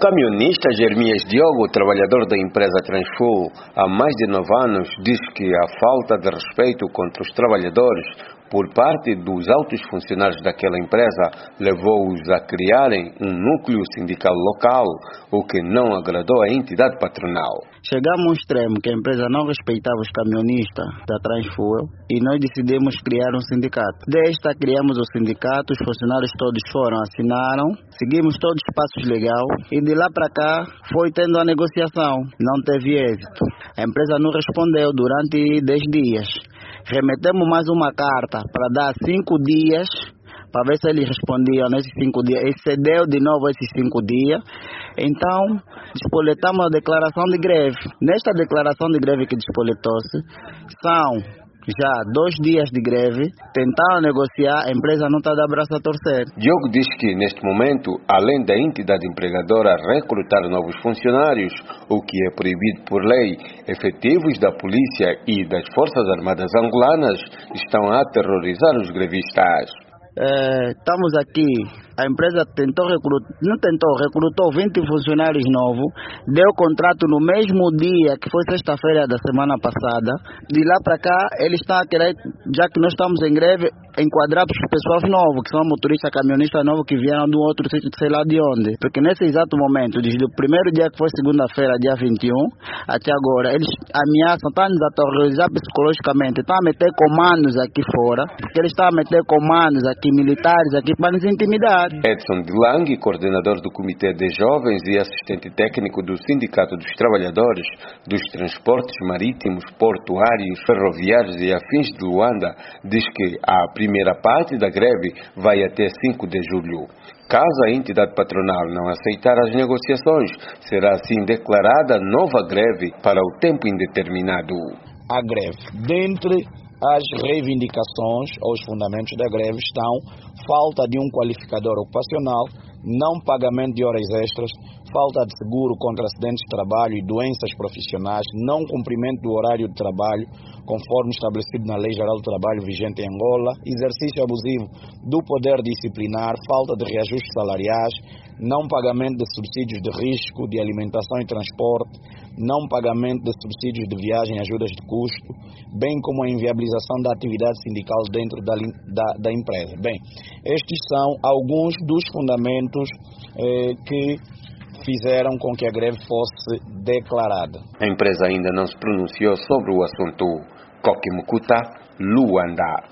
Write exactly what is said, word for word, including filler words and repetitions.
caminhonista Jeremias Diogo, trabalhador da empresa Transfuel há mais de nove anos, diz que a falta de respeito contra os trabalhadores por parte dos altos funcionários daquela empresa levou-os a criarem um núcleo sindical local, o que não agradou à entidade patronal. Chegamos ao extremo que a empresa não respeitava os caminhonistas da Transfuel e nós decidimos criar um sindicato. Desta criamos o sindicato, os funcionários todos foram, assinaram, seguimos todos os passos legais e de lá para cá foi tendo a negociação. Não teve êxito. A empresa não respondeu durante dez dias. Remetemos mais uma carta para dar cinco dias, para ver se eles respondiam nesses cinco dias. Excedeu de novo esses cinco dias. Então, despoletamos a declaração de greve. Nesta declaração de greve que despoletou-se, são já dois dias de greve, tentaram negociar, a empresa não está de abraço a torcer. Diogo diz que, neste momento, além da entidade empregadora recrutar novos funcionários, o que é proibido por lei, efetivos da polícia e das Forças Armadas angolanas estão a aterrorizar os grevistas. É, estamos aqui, a empresa tentou recrutar, não tentou, recrutou vinte funcionários novos, deu contrato no mesmo dia, que foi sexta-feira da semana passada. De lá para cá, eles estão a querer, já que nós estamos em greve, enquadrar para os pessoal novos, que são motoristas, caminhonistas novos que vieram de um outro sítio, sei lá de onde. Porque nesse exato momento, desde o primeiro dia que foi segunda-feira, dia vinte e um, até agora, eles ameaçam, estão a nos aterrorizar psicologicamente, estão a meter comandos aqui fora, porque eles estão a meter comandos aqui, militares aqui, para nos intimidar. Edson Dilang, coordenador do Comitê de Jovens e assistente técnico do Sindicato dos Trabalhadores dos Transportes Marítimos, Portuários, Ferroviários e Afins de Luanda, diz que a primeira parte da greve vai até cinco de julho. Caso a entidade patronal não aceitar as negociações, será assim declarada nova greve para o tempo indeterminado. A greve, dentre as reivindicações ou os fundamentos da greve estão falta de um qualificador ocupacional, não pagamento de horas extras, falta de seguro contra acidentes de trabalho e doenças profissionais, não cumprimento do horário de trabalho, conforme estabelecido na Lei Geral do Trabalho vigente em Angola, exercício abusivo do poder disciplinar, falta de reajustes salariais, não pagamento de subsídios de risco, de alimentação e transporte, não pagamento de subsídios de viagem e ajudas de custo, bem como a inviabilização da atividade sindical dentro da, da, da empresa. Bem, estes são alguns dos fundamentos eh, que fizeram com que a greve fosse declarada. A empresa ainda não se pronunciou sobre o assunto. Coque Mukuta, Luanda.